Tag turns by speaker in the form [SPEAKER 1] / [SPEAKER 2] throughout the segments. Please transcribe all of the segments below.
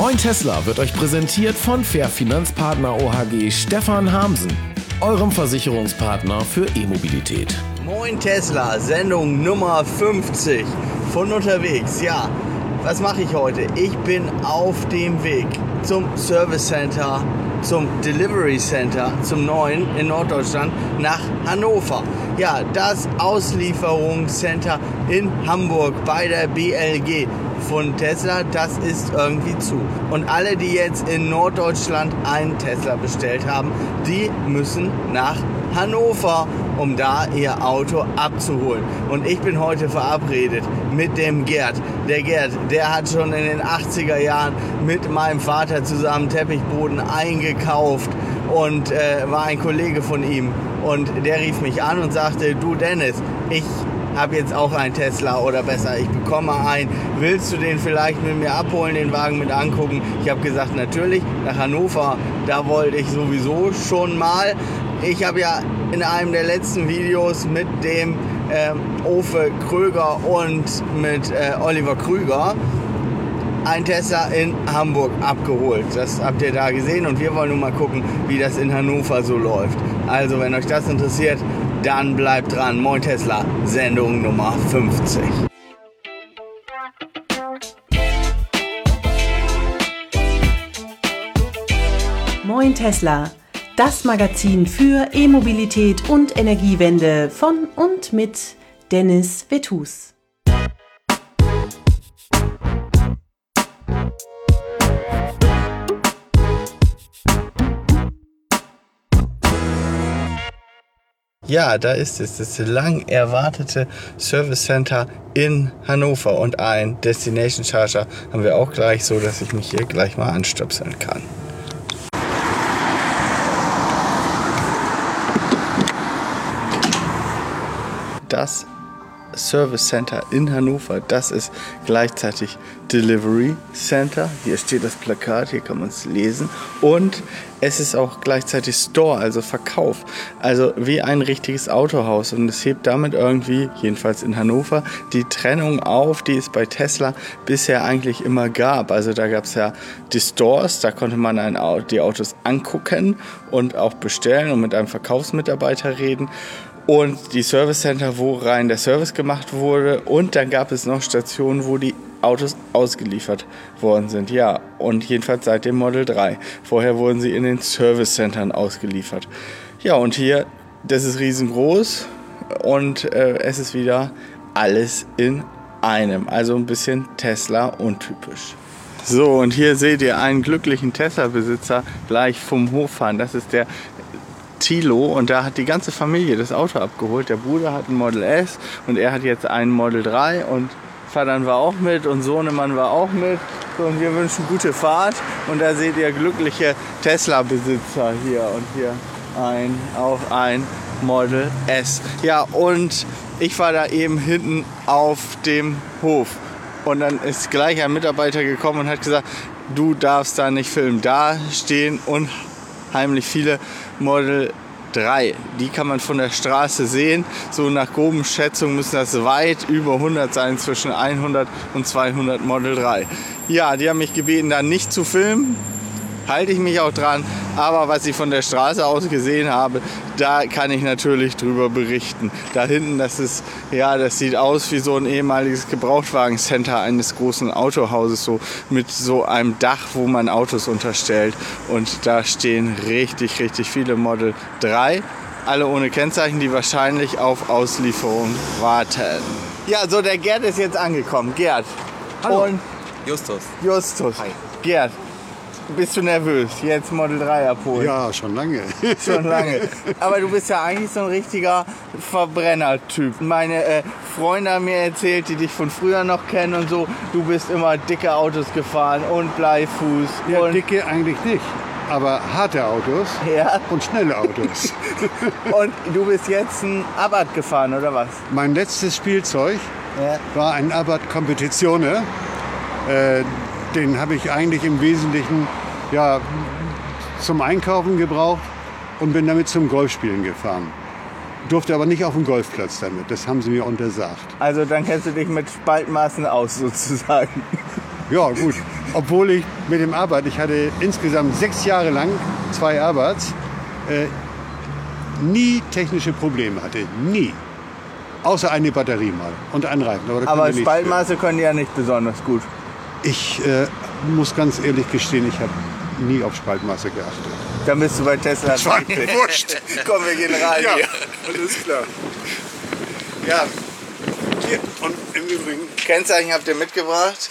[SPEAKER 1] Moin Tesla wird euch präsentiert von Fair Finanzpartner OHG Stefan Hamsen, eurem Versicherungspartner für E-Mobilität.
[SPEAKER 2] Moin Tesla, Sendung Nummer 50 von unterwegs. Ja, was mache ich heute? Ich bin auf dem Weg zum Service Center, zum Delivery Center, zum neuen in Norddeutschland nach Hannover. Ja, das Auslieferungscenter in Hamburg bei der BLG von Tesla, das ist irgendwie zu. Und alle, die jetzt in Norddeutschland einen Tesla bestellt haben, die müssen nach Hannover, um da ihr Auto abzuholen. Und ich bin heute verabredet mit dem Gerd. Der Gerd, der hat schon in den 80er Jahren mit meinem Vater zusammen Teppichboden eingekauft und war ein Kollege von ihm. Und der rief mich an und sagte, du Dennis, ich habe jetzt auch einen Tesla oder besser, ich bekomme einen. Willst du den vielleicht mit mir abholen, den Wagen mit angucken? Ich habe gesagt, natürlich, nach Hannover, da wollte ich sowieso schon mal. Ich habe ja in einem der letzten Videos mit dem Ofe Kröger und mit Oliver Krüger ein Tesla in Hamburg abgeholt. Das habt ihr da gesehen und wir wollen nun mal gucken, wie das in Hannover so läuft. Also wenn euch das interessiert, dann bleibt dran. Moin Tesla, Sendung Nummer 50.
[SPEAKER 3] Moin Tesla, das Magazin für E-Mobilität und Energiewende von und mit Dennis Vetus.
[SPEAKER 2] Ja, da ist es, das lang erwartete Service Center in Hannover und ein Destination Charger haben wir auch gleich, so dass ich mich hier gleich mal anstöpseln kann. Das Service Center in Hannover, das ist gleichzeitig Delivery Center. Hier steht das Plakat, hier kann man es lesen. Und es ist auch gleichzeitig Store, also Verkauf. Also wie ein richtiges Autohaus. Und es hebt damit irgendwie, jedenfalls in Hannover, die Trennung auf, die es bei Tesla bisher eigentlich immer gab. Also da gab es ja die Stores, da konnte man die Autos angucken und auch bestellen und mit einem Verkaufsmitarbeiter reden. Und die Service Center, wo rein der Service gemacht wurde. Und dann gab es noch Stationen, wo die Autos ausgeliefert worden sind. Ja, und jedenfalls seit dem Model 3. Vorher wurden sie in den Service Centern ausgeliefert. Ja, und hier, das ist riesengroß und es ist wieder alles in einem. Also ein bisschen Tesla untypisch. So, und hier seht ihr einen glücklichen Tesla-Besitzer gleich vom Hof fahren. Das ist der Thilo und da hat die ganze Familie das Auto abgeholt. Der Bruder hat ein Model S und er hat jetzt einen Model 3 und Vater war auch mit und Sohnemann war auch mit. So, und wir wünschen gute Fahrt und da seht ihr glückliche Tesla-Besitzer hier und hier auch ein Model S. Ja, und ich war da eben hinten auf dem Hof und dann ist gleich ein Mitarbeiter gekommen und hat gesagt, du darfst da nicht filmen. Da stehen unheimlich viele Model 3. Die kann man von der Straße sehen. So nach groben Schätzungen müssen das weit über 100 sein, zwischen 100 und 200 Model 3. Ja, die haben mich gebeten, da nicht zu filmen. Halte ich mich auch dran. Aber was ich von der Straße aus gesehen habe, da kann ich natürlich drüber berichten. Da hinten, das sieht aus wie so ein ehemaliges Gebrauchtwagencenter eines großen Autohauses, so mit so einem Dach, wo man Autos unterstellt. Und da stehen richtig, richtig viele Model 3. Alle ohne Kennzeichen, die wahrscheinlich auf Auslieferung warten. Ja, so der Gerd ist jetzt angekommen. Gerd.
[SPEAKER 4] Hallo.
[SPEAKER 2] Und
[SPEAKER 4] Justus.
[SPEAKER 2] Hi. Gerd. Bist du nervös, jetzt Model 3 abholen?
[SPEAKER 4] Ja, schon lange.
[SPEAKER 2] Schon lange. Aber du bist ja eigentlich so ein richtiger Verbrenner-Typ. Meine Freunde haben mir erzählt, die dich von früher noch kennen und so, du bist immer dicke Autos gefahren und Bleifuß.
[SPEAKER 4] Ja,
[SPEAKER 2] und
[SPEAKER 4] dicke eigentlich nicht, aber harte Autos und schnelle Autos.
[SPEAKER 2] Und du bist jetzt ein Abarth gefahren, oder was?
[SPEAKER 4] Mein letztes Spielzeug war ein Abarth Competizione. Den habe ich eigentlich im Wesentlichen zum Einkaufen gebraucht und bin damit zum Golfspielen gefahren. Durfte aber nicht auf dem Golfplatz damit, das haben sie mir untersagt.
[SPEAKER 2] Also dann kennst du dich mit Spaltmaßen aus sozusagen.
[SPEAKER 4] Ja gut, obwohl ich mit dem Abarth, ich hatte insgesamt 6 Jahre lang 2 Abarths, nie technische Probleme hatte. Nie. Außer eine Batterie mal und ein Reifen.
[SPEAKER 2] Aber Spaltmaße können ja nicht besonders gut.
[SPEAKER 4] Ich muss ganz ehrlich gestehen, ich habe nie auf Spaltmaße geachtet.
[SPEAKER 2] Dann bist du bei Tesla.
[SPEAKER 4] Wurscht.
[SPEAKER 2] Komm, wir gehen rein
[SPEAKER 4] Ja,
[SPEAKER 2] hier.
[SPEAKER 4] alles klar. Ja, hier, und im Übrigen...
[SPEAKER 2] Kennzeichen habt ihr mitgebracht?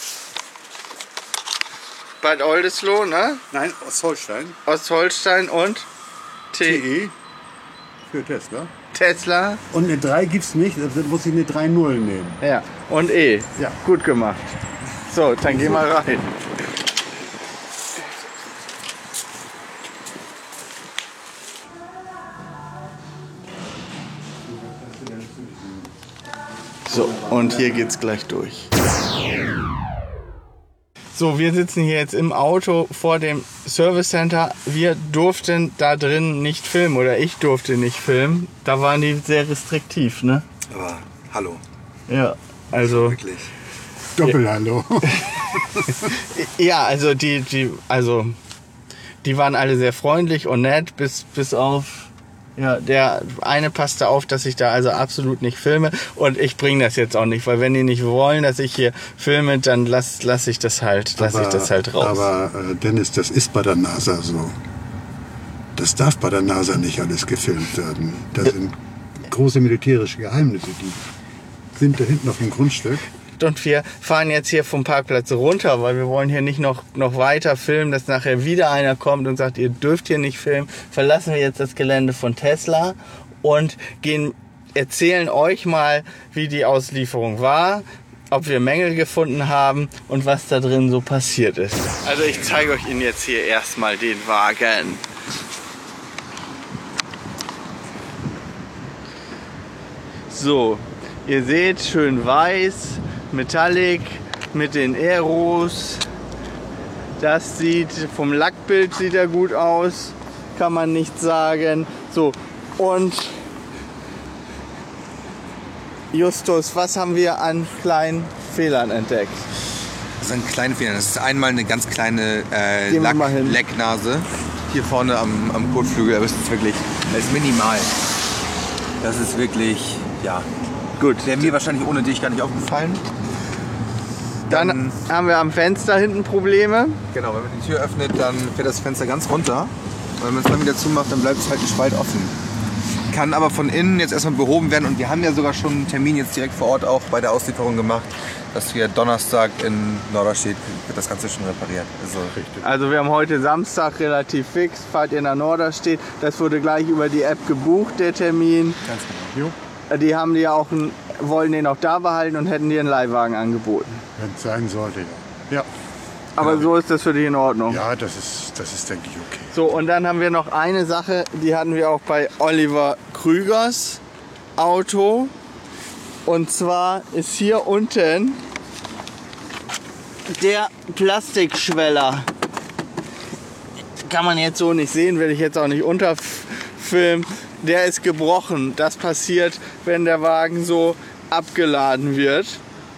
[SPEAKER 2] Bad Oldesloe, ne?
[SPEAKER 4] Nein, Ostholstein.
[SPEAKER 2] Ostholstein und
[SPEAKER 4] TE für Tesla.
[SPEAKER 2] Tesla.
[SPEAKER 4] Und eine 3 gibt es nicht, da muss ich eine 3.0 nehmen.
[SPEAKER 2] Ja, und E.
[SPEAKER 4] Ja.
[SPEAKER 2] Gut gemacht. So, dann geh mal rein. So, und hier geht's gleich durch. So, wir sitzen hier jetzt im Auto vor dem Service Center. Wir durften da drin nicht filmen oder ich durfte nicht filmen. Da waren die sehr restriktiv, ne?
[SPEAKER 5] Aber hallo,
[SPEAKER 2] Ja, also
[SPEAKER 5] wirklich.
[SPEAKER 4] Doppelhallo.
[SPEAKER 2] ja, also die waren alle sehr freundlich und nett, bis auf ja, der eine passte auf, dass ich da also absolut nicht filme und ich bringe das jetzt auch nicht, weil wenn die nicht wollen, dass ich hier filme, dann lass ich das halt raus.
[SPEAKER 4] Aber Dennis, das ist bei der NASA so. Das darf bei der NASA nicht alles gefilmt werden. Das sind große militärische Geheimnisse, die sind da hinten auf dem Grundstück.
[SPEAKER 2] Und wir fahren jetzt hier vom Parkplatz runter, weil wir wollen hier nicht noch weiter filmen, dass nachher wieder einer kommt und sagt, ihr dürft hier nicht filmen. Verlassen wir jetzt das Gelände von Tesla und erzählen euch mal, wie die Auslieferung war, ob wir Mängel gefunden haben und was da drin so passiert ist. Also ich zeige euch Ihnen jetzt hier erstmal den Wagen. So, ihr seht, schön weiß, Metallic mit den Aeros. Das sieht, vom Lackbild sieht er gut aus, kann man nicht sagen. So, und Justus, was haben wir an kleinen Fehlern entdeckt?
[SPEAKER 5] Das sind kleine Fehler. Das ist einmal eine ganz kleine
[SPEAKER 2] Gehen wir mal hin.
[SPEAKER 5] Lecknase. Hier vorne am Kotflügel, das ist wirklich, das ist minimal. Das ist wirklich, ja.
[SPEAKER 2] Gut.
[SPEAKER 5] Wäre mir wahrscheinlich ohne dich gar nicht aufgefallen.
[SPEAKER 2] Dann haben wir am Fenster hinten Probleme.
[SPEAKER 5] Genau, wenn man die Tür öffnet, dann fährt das Fenster ganz runter. Und wenn man es dann wieder zumacht, dann bleibt es halt ein Spalt offen. Kann aber von innen jetzt erstmal behoben werden. Und wir haben ja sogar schon einen Termin jetzt direkt vor Ort auch bei der Auslieferung gemacht, dass wir Donnerstag in Norderstedt wird das Ganze schon repariert.
[SPEAKER 2] Also wir haben heute Samstag relativ fix, fahrt ihr nach Norderstedt. Das wurde gleich über die App gebucht, der Termin.
[SPEAKER 5] Ganz genau.
[SPEAKER 2] Die haben die auch, wollen den auch da behalten und hätten dir einen Leihwagen angeboten.
[SPEAKER 4] Wenn es sein sollte, ja.
[SPEAKER 2] Aber so ist das für dich in Ordnung?
[SPEAKER 4] Ja, das ist denke ich, okay.
[SPEAKER 2] So, und dann haben wir noch eine Sache, die hatten wir auch bei Oliver Krügers Auto. Und zwar ist hier unten der Plastikschweller. Kann man jetzt so nicht sehen, will ich jetzt auch nicht unterfilmen. Der ist gebrochen. Das passiert, wenn der Wagen so abgeladen wird.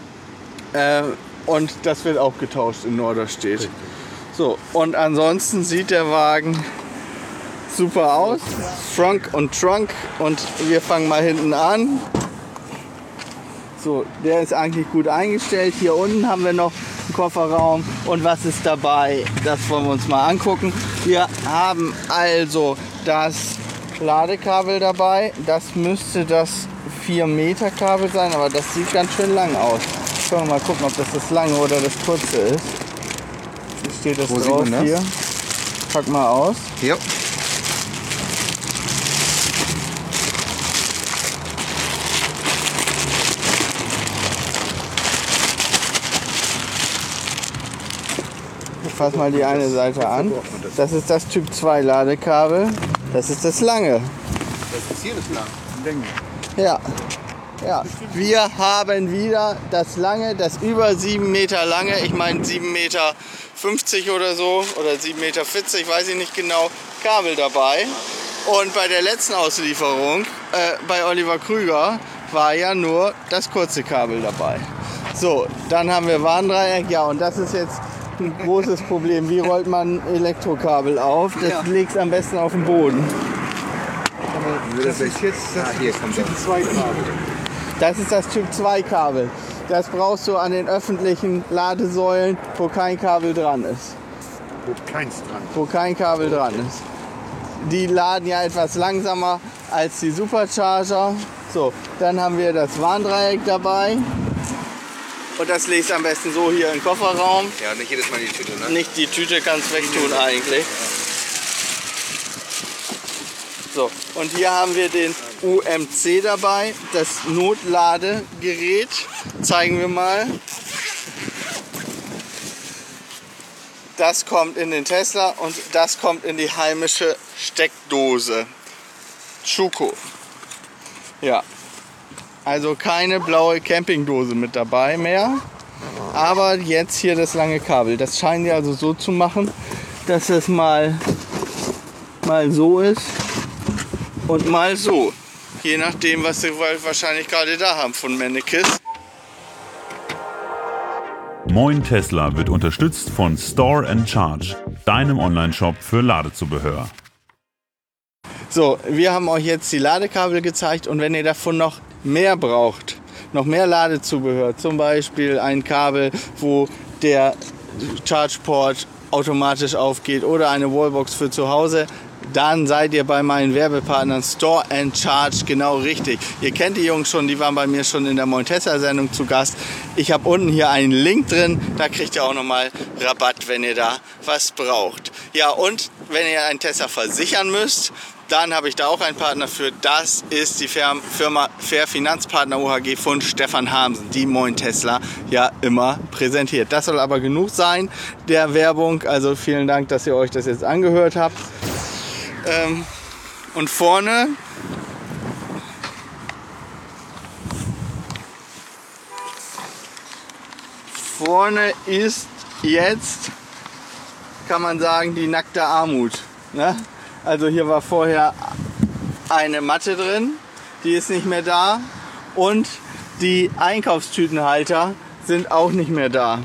[SPEAKER 2] Und das wird auch getauscht in Norderstedt. So, und ansonsten sieht der Wagen super aus. Frunk und Trunk. Und wir fangen mal hinten an. So, der ist eigentlich gut eingestellt. Hier unten haben wir noch einen Kofferraum. Und was ist dabei? Das wollen wir uns mal angucken. Wir haben also das Ladekabel dabei. Das müsste das 4 Meter Kabel sein, aber das sieht ganz schön lang aus. Können wir mal gucken, ob das lange oder das kurze ist. Hier steht das drauf hier. Pack mal aus.
[SPEAKER 5] Ja.
[SPEAKER 2] Ich fass mal die eine Seite an. Das ist das Typ 2 Ladekabel. Das ist das lange.
[SPEAKER 4] Das ist hier das lang.
[SPEAKER 2] Ja. Ja, wir haben wieder das lange, das über 7 Meter lange, ich meine 7,50 Meter oder so, oder 7,40 Meter, weiß ich nicht genau, Kabel dabei. Und bei der letzten Auslieferung, bei Oliver Krüger, war ja nur das kurze Kabel dabei. So, dann haben wir Warndreieck, ja, und das ist jetzt ein großes Problem. Wie rollt man Elektrokabel auf? Das legst am besten auf den Boden.
[SPEAKER 4] Das ist jetzt das
[SPEAKER 5] hier kommt
[SPEAKER 4] Typ 2 Kabel.
[SPEAKER 2] Das ist das Typ 2 Kabel. Das brauchst du an den öffentlichen Ladesäulen, wo kein Kabel dran ist. Wo kein Kabel dran ist. Die laden ja etwas langsamer als die Supercharger. So, dann haben wir das Warndreieck dabei. Und das legst du am besten so hier im Kofferraum.
[SPEAKER 5] Ja, nicht jedes Mal die Tüte, ne?
[SPEAKER 2] Nicht die Tüte kannst wegtun eigentlich. So, und hier haben wir den UMC dabei, das Notladegerät. Zeigen wir mal. Das kommt in den Tesla und das kommt in die heimische Steckdose. Schuko. Ja. Also keine blaue Campingdose mit dabei mehr. Aber jetzt hier das lange Kabel. Das scheinen die also so zu machen, dass es mal so ist und mal so. Je nachdem, was sie wahrscheinlich gerade da haben von Mennekes.
[SPEAKER 6] Moin Tesla wird unterstützt von Store & Charge, deinem Online-Shop für Ladezubehör.
[SPEAKER 2] So, wir haben euch jetzt die Ladekabel gezeigt und wenn ihr davon noch mehr braucht, noch mehr Ladezubehör, zum Beispiel ein Kabel, wo der ChargePort automatisch aufgeht oder eine Wallbox für zu Hause, dann seid ihr bei meinen Werbepartnern Store & Charge genau richtig. Ihr kennt die Jungs schon, die waren bei mir schon in der Moin Tesla Sendung zu Gast. Ich habe unten hier einen Link drin, da kriegt ihr auch nochmal Rabatt, wenn ihr da was braucht. Ja, und wenn ihr einen Tesla versichern müsst, dann habe ich da auch einen Partner für. Das ist die Firma Fair Finanzpartner OHG von Stefan Hamsen, die Moin Tesla ja immer präsentiert. Das soll aber genug sein der Werbung. Also vielen Dank, dass ihr euch das jetzt angehört habt. Und vorne ist jetzt, kann man sagen, die nackte Armut. Ne? Also hier war vorher eine Matte drin, die ist nicht mehr da. Und die Einkaufstütenhalter sind auch nicht mehr da.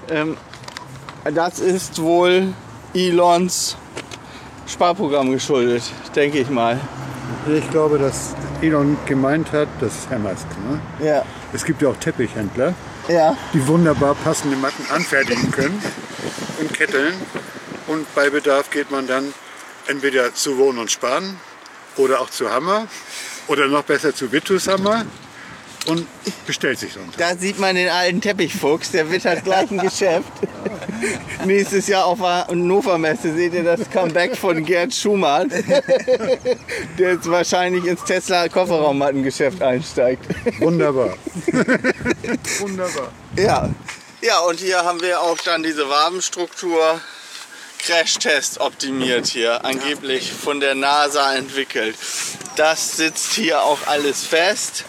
[SPEAKER 2] Das ist wohl Elons Sparprogramm geschuldet, denke ich mal.
[SPEAKER 4] Ich glaube, dass Elon gemeint hat, das ist Herr Musk. Ne?
[SPEAKER 2] Ja.
[SPEAKER 4] Es gibt ja auch Teppichhändler,
[SPEAKER 2] Ja.
[SPEAKER 4] die wunderbar passende Matten anfertigen können und ketteln. Und bei Bedarf geht man dann entweder zu Wohnen und Sparen oder auch zu Hammer oder noch besser zu Vitus Hammer und bestellt sich sonst.
[SPEAKER 2] Da sieht man den alten Teppichfuchs, der wittert gleich ein Geschäft. Nächstes Jahr auf der Hannover Messe seht ihr das Comeback von Gerd Schumann, der jetzt wahrscheinlich ins Tesla Kofferraummattengeschäft einsteigt.
[SPEAKER 4] Wunderbar. Wunderbar.
[SPEAKER 2] Ja. Ja, und hier haben wir auch dann diese Wabenstruktur Crashtest optimiert hier, angeblich von der NASA entwickelt. Das sitzt hier auch alles fest.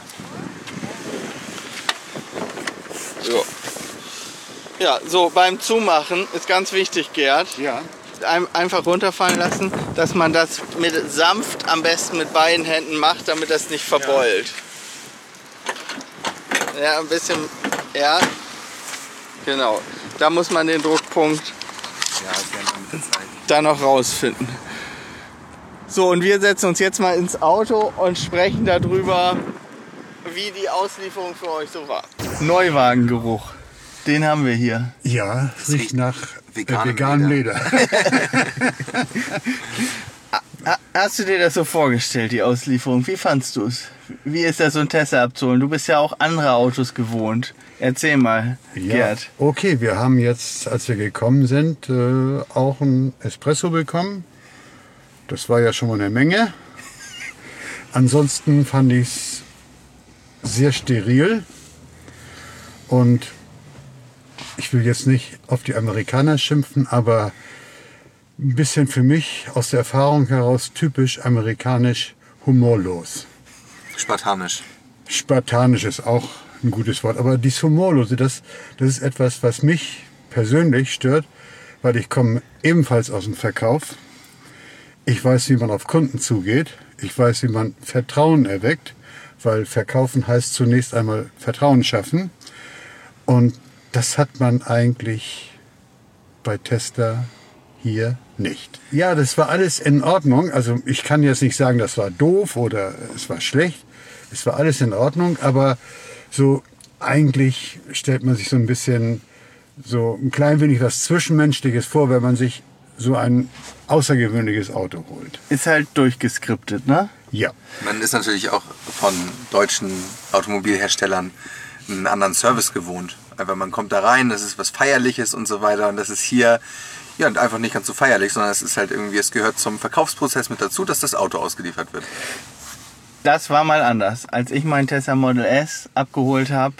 [SPEAKER 2] So. Ja, so beim Zumachen ist ganz wichtig, Gerd.
[SPEAKER 4] Ja.
[SPEAKER 2] Einfach runterfallen lassen, dass man das mit sanft am besten mit beiden Händen macht, damit das nicht verbeult. Ja, ein bisschen, ja, genau. Da muss man den Druckpunkt dann noch rausfinden. So, und wir setzen uns jetzt mal ins Auto und sprechen darüber, wie die Auslieferung für euch so war. Neuwagengeruch, den haben wir hier.
[SPEAKER 4] Ja, es riecht nach veganem Leder.
[SPEAKER 2] Hast du dir das so vorgestellt, die Auslieferung? Wie fandst du es? Wie ist das, so ein Tesla abzuholen? Du bist ja auch andere Autos gewohnt. Erzähl mal, Gerd.
[SPEAKER 4] Okay, wir haben jetzt, als wir gekommen sind, auch ein Espresso bekommen. Das war ja schon mal eine Menge. Ansonsten fand ich es sehr steril. Und ich will jetzt nicht auf die Amerikaner schimpfen, aber ein bisschen für mich aus der Erfahrung heraus typisch amerikanisch humorlos.
[SPEAKER 5] Spartanisch.
[SPEAKER 4] Spartanisch ist auch ein gutes Wort, aber dieses Humorlose, das ist etwas, was mich persönlich stört, weil ich komme ebenfalls aus dem Verkauf. Ich weiß, wie man auf Kunden zugeht. Ich weiß, wie man Vertrauen erweckt, weil verkaufen heißt zunächst einmal Vertrauen schaffen. Und das hat man eigentlich bei Tesla hier nicht. Ja, das war alles in Ordnung. Also ich kann jetzt nicht sagen, das war doof oder es war schlecht. Es war alles in Ordnung, aber so eigentlich stellt man sich so ein bisschen so ein klein wenig was Zwischenmenschliches vor, wenn man sich so ein außergewöhnliches Auto holt.
[SPEAKER 2] Ist halt durchgeskriptet, ne?
[SPEAKER 4] Ja.
[SPEAKER 5] Man ist natürlich auch von deutschen Automobilherstellern einen anderen Service gewohnt. Einfach man kommt da rein, das ist was Feierliches und so weiter. Und das ist hier ja einfach nicht ganz so feierlich, sondern es ist halt irgendwie, es gehört zum Verkaufsprozess mit dazu, dass das Auto ausgeliefert wird.
[SPEAKER 2] Das war mal anders. Als ich meinen Tesla Model S abgeholt habe,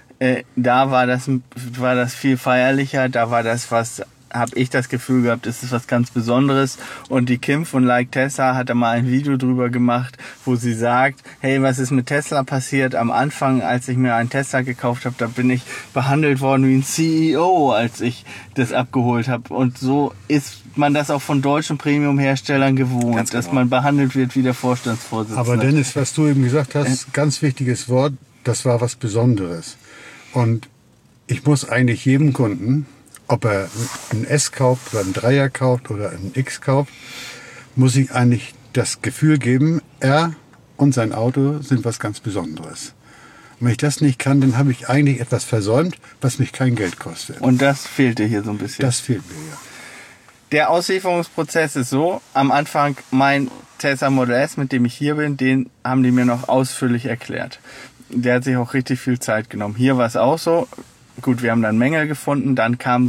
[SPEAKER 2] da war das viel feierlicher. Da war das habe ich das Gefühl gehabt, das ist was ganz Besonderes. Und die Kim von Like Tesla hat da mal ein Video drüber gemacht, wo sie sagt, hey, was ist mit Tesla passiert? Am Anfang, als ich mir einen Tesla gekauft habe, da bin ich behandelt worden wie ein CEO, als ich das abgeholt habe. Und so ist man das auch von deutschen Premium-Herstellern gewohnt,
[SPEAKER 5] Ganz genau.
[SPEAKER 2] Dass man behandelt wird wie der Vorstandsvorsitzende.
[SPEAKER 4] Aber Dennis, was du eben gesagt hast, ganz wichtiges Wort, das war was Besonderes. Und ich muss eigentlich jedem Kunden, ob er ein S kauft oder ein Dreier kauft oder ein X kauft, muss ich eigentlich das Gefühl geben, er und sein Auto sind was ganz Besonderes. Und wenn ich das nicht kann, dann habe ich eigentlich etwas versäumt, was mich kein Geld kostet.
[SPEAKER 2] Und das fehlte hier so ein bisschen.
[SPEAKER 4] Das fehlt mir, ja.
[SPEAKER 2] Der Auslieferungsprozess ist so, am Anfang mein Tesla Model S, mit dem ich hier bin, den haben die mir noch ausführlich erklärt. Der hat sich auch richtig viel Zeit genommen. Hier war es auch so. Gut, wir haben dann Mängel gefunden, dann kamen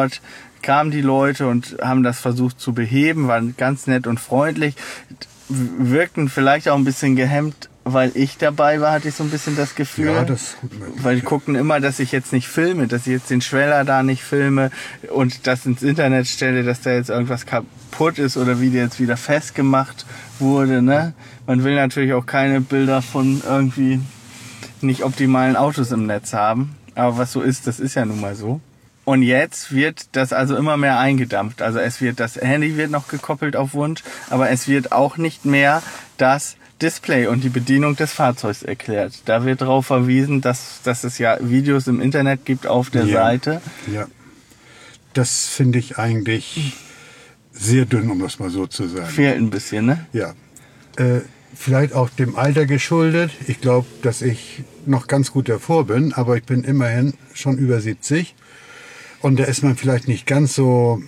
[SPEAKER 2] die Leute und haben das versucht zu beheben, waren ganz nett und freundlich, wirkten vielleicht auch ein bisschen gehemmt, weil ich dabei war, hatte ich so ein bisschen das Gefühl.
[SPEAKER 4] Ja, das ist gut möglich.
[SPEAKER 2] Weil die guckten immer, dass ich jetzt nicht filme, dass ich jetzt den Schweller da nicht filme und das ins Internet stelle, dass da jetzt irgendwas kaputt ist oder wie der jetzt wieder festgemacht wurde, ne? Man will natürlich auch keine Bilder von irgendwie nicht optimalen Autos im Netz haben. Aber was so ist, das ist ja nun mal so. Und jetzt wird das also immer mehr eingedampft. Also das Handy wird noch gekoppelt auf Wunsch, aber es wird auch nicht mehr das Display und die Bedienung des Fahrzeugs erklärt. Da wird darauf verwiesen, dass es ja Videos im Internet gibt auf der Seite.
[SPEAKER 4] Ja, das finde ich eigentlich sehr dünn, um das mal so zu sagen.
[SPEAKER 2] Fehlt ein bisschen, ne?
[SPEAKER 4] Ja, vielleicht auch dem Alter geschuldet. Ich glaube, dass ich noch ganz gut davor bin, aber ich bin immerhin schon über 70. Und da ist man vielleicht nicht ganz so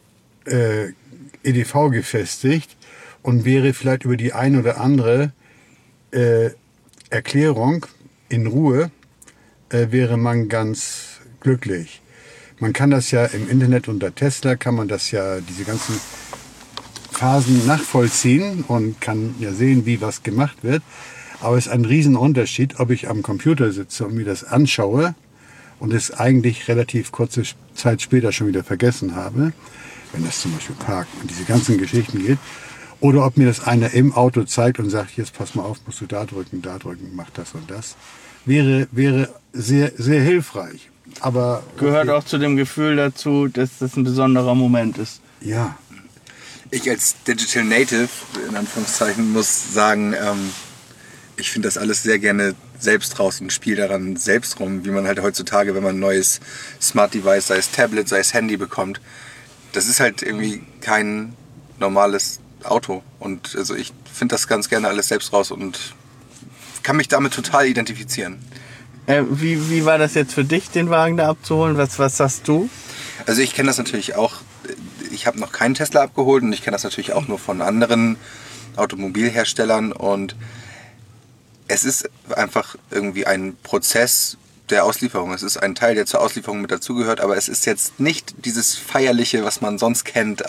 [SPEAKER 4] EDV gefestigt und wäre vielleicht über die ein oder andere Erklärung in Ruhe, wäre man ganz glücklich. Man kann das ja im Internet unter Tesla, kann man das ja, diese ganzen Phasen nachvollziehen und kann ja sehen, wie was gemacht wird. Aber es ist ein Riesenunterschied, ob ich am Computer sitze und mir das anschaue und es eigentlich relativ kurze Zeit später schon wieder vergessen habe, wenn das zum Beispiel Parken und diese ganzen Geschichten geht, oder ob mir das einer im Auto zeigt und sagt, jetzt pass mal auf, musst du da drücken, mach das und das. Wäre sehr, sehr hilfreich. Aber
[SPEAKER 2] gehört auch zu dem Gefühl dazu, dass das ein besonderer Moment ist.
[SPEAKER 4] Ja.
[SPEAKER 5] Ich als Digital Native, in Anführungszeichen, muss sagen, ich finde das alles sehr gerne selbst raus und spiele daran selbst rum, wie man halt heutzutage, wenn man ein neues Smart Device, sei es Tablet, sei es Handy bekommt, das ist halt irgendwie kein normales Auto. Und also ich finde das ganz gerne alles selbst raus und kann mich damit total identifizieren.
[SPEAKER 2] Wie war das jetzt für dich, den Wagen da abzuholen? Was sagst du?
[SPEAKER 5] Also ich kenne das natürlich auch, ich habe noch keinen Tesla abgeholt und ich kenne das natürlich auch nur von anderen Automobilherstellern und es ist einfach irgendwie ein Prozess der Auslieferung. Es ist ein Teil, der zur Auslieferung mit dazugehört, aber es ist jetzt nicht dieses Feierliche, was man sonst kennt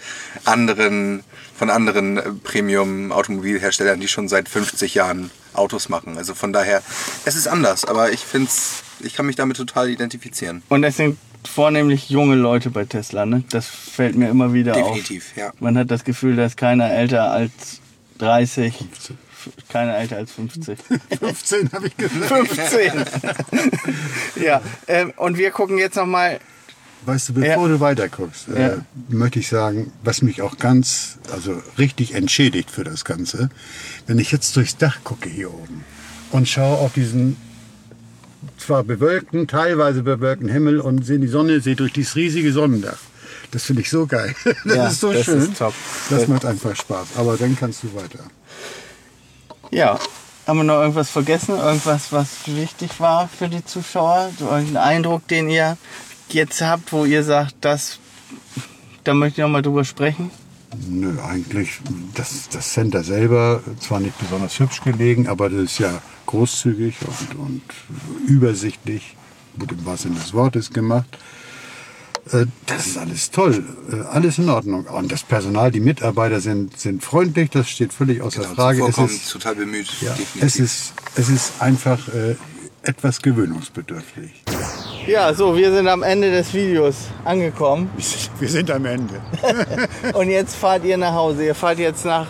[SPEAKER 5] von anderen Premium-Automobilherstellern, die schon seit 50 Jahren Autos machen. Also von daher, es ist anders, aber ich kann mich damit total identifizieren.
[SPEAKER 2] Und es sind vornehmlich junge Leute bei Tesla, ne? Das fällt mir immer wieder auf.
[SPEAKER 5] Definitiv, ja.
[SPEAKER 2] Man hat das Gefühl, da ist keiner älter als 30.
[SPEAKER 4] 15.
[SPEAKER 2] Keiner älter als 50.
[SPEAKER 4] 15 habe ich gesagt.
[SPEAKER 2] 15! Ja, und wir gucken jetzt nochmal.
[SPEAKER 4] Weißt du, bevor du weiter guckst, möchte ich sagen, was mich auch richtig entschädigt für das Ganze, wenn ich jetzt durchs Dach gucke hier oben und schaue auf diesen zwar teilweise bewölkten Himmel und sehe die Sonne, sehe durch dieses riesige Sonnendach. Das finde ich so geil. Das
[SPEAKER 2] Ja,
[SPEAKER 4] ist so
[SPEAKER 2] das
[SPEAKER 4] schön.
[SPEAKER 2] ist top.
[SPEAKER 4] Das macht einfach Spaß. Aber dann kannst du weiter.
[SPEAKER 2] Ja, haben wir noch irgendwas vergessen? Irgendwas, was wichtig war für die Zuschauer? So irgendeinen Eindruck, den ihr jetzt habt, wo ihr sagt, da möchte ich noch mal drüber sprechen?
[SPEAKER 4] Nö, eigentlich, das Center selber, zwar nicht besonders hübsch gelegen, aber das ist ja großzügig und übersichtlich, gut im wahrsten Sinne des Wortes gemacht. Das ist alles toll, alles in Ordnung. Und das Personal, die Mitarbeiter sind freundlich, das steht völlig außer Frage. Es ist
[SPEAKER 5] total bemüht.
[SPEAKER 4] Ja,
[SPEAKER 5] definitiv.
[SPEAKER 4] es ist einfach etwas gewöhnungsbedürftig.
[SPEAKER 2] Ja, so, wir sind am Ende des Videos angekommen.
[SPEAKER 4] Wir sind am Ende.
[SPEAKER 2] Und jetzt fahrt ihr nach Hause. Ihr fahrt jetzt nach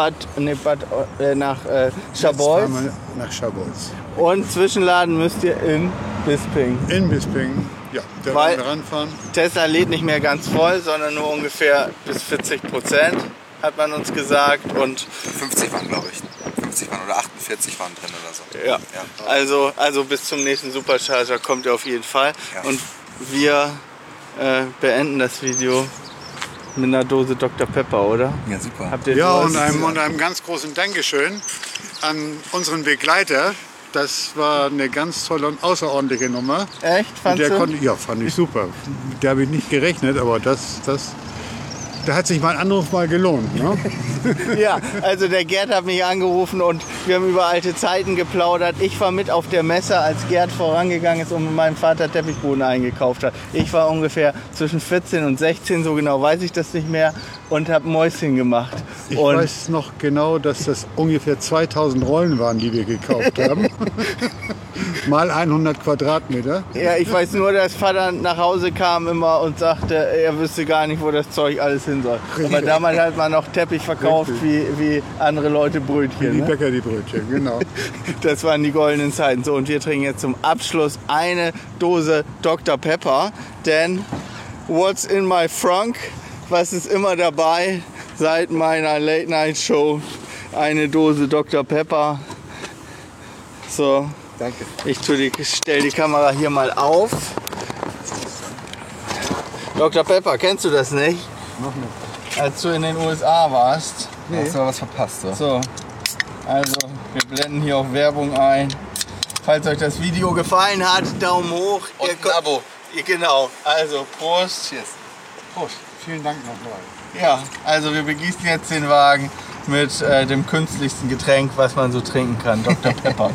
[SPEAKER 2] nach Scharbeutz.
[SPEAKER 4] Jetzt fahren wir nach Scharbeutz.
[SPEAKER 2] Und zwischenladen müsst ihr in Bisping.
[SPEAKER 4] In Bisping, ja, da
[SPEAKER 2] Weil-
[SPEAKER 4] werden wir ranfahren.
[SPEAKER 2] Tesla lädt nicht mehr ganz voll, sondern nur ungefähr bis 40%, hat man uns gesagt. Und
[SPEAKER 5] 50 waren, glaube ich. 50 waren oder 48 waren drin oder so.
[SPEAKER 2] ja, also bis zum nächsten Supercharger kommt ihr auf jeden Fall.
[SPEAKER 5] Ja.
[SPEAKER 2] Und wir beenden das Video mit einer Dose Dr. Pepper, oder?
[SPEAKER 5] Ja, super.
[SPEAKER 2] Habt ihr
[SPEAKER 4] Ja,
[SPEAKER 2] sowas?
[SPEAKER 4] und einem ganz großen Dankeschön an unseren Begleiter. Das war eine ganz tolle und außerordentliche Nummer.
[SPEAKER 2] Echt? Fandst du?
[SPEAKER 4] Ja, fand ich super. Mit der habe ich nicht gerechnet, aber da hat sich mein Anruf mal gelohnt. Ne?
[SPEAKER 2] Ja, also der Gerd hat mich angerufen und wir haben über alte Zeiten geplaudert. Ich war mit auf der Messe, als Gerd vorangegangen ist und mit meinem Vater Teppichboden eingekauft hat. Ich war ungefähr zwischen 14 und 16, so genau weiß ich das nicht mehr, und habe Mäuschen gemacht.
[SPEAKER 4] Ich
[SPEAKER 2] Und
[SPEAKER 4] weiß noch genau, dass das ungefähr 2000 Rollen waren, die wir gekauft haben. Mal 100 Quadratmeter.
[SPEAKER 2] ja, ich weiß nur, dass Vater nach Hause kam immer und sagte, er wüsste gar nicht, wo das Zeug alles hin soll. Aber damals hat man noch Teppich verkauft wie andere Leute Brötchen.
[SPEAKER 4] Die
[SPEAKER 2] Ne?
[SPEAKER 4] Bäcker, die Brötchen, genau.
[SPEAKER 2] Das waren die goldenen Zeiten. So, und wir trinken jetzt zum Abschluss eine Dose Dr. Pepper. Denn what's in my trunk? Was ist immer dabei seit meiner Late-Night-Show? Eine Dose Dr. Pepper. So,
[SPEAKER 5] Danke.
[SPEAKER 2] ich stelle die Kamera hier mal auf. Dr. Pepper, kennst du das nicht?
[SPEAKER 4] Noch nicht.
[SPEAKER 2] Als du in den USA warst.
[SPEAKER 5] Nee. Hast du aber was verpasst, so.
[SPEAKER 2] So, also wir blenden hier auch Werbung ein. Falls euch das Video gefallen hat, Daumen hoch.
[SPEAKER 5] Und ein Abo.
[SPEAKER 2] Genau, also Prost.
[SPEAKER 5] Cheers.
[SPEAKER 4] Prost. Vielen Dank nochmal.
[SPEAKER 2] Ja, also wir begießen jetzt den Wagen mit dem künstlichsten Getränk, was man so trinken kann, Dr. Pepper.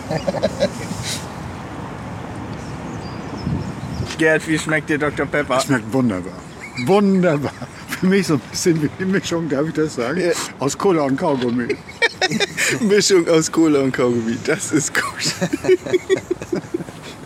[SPEAKER 2] Gerd, wie schmeckt dir Dr. Pepper?
[SPEAKER 4] Schmeckt wunderbar. Wunderbar. Für mich so ein bisschen wie die Mischung, darf ich das sagen?
[SPEAKER 2] Ja.
[SPEAKER 4] Aus Cola und Kaugummi.
[SPEAKER 2] Mischung aus Cola und Kaugummi, das ist gut.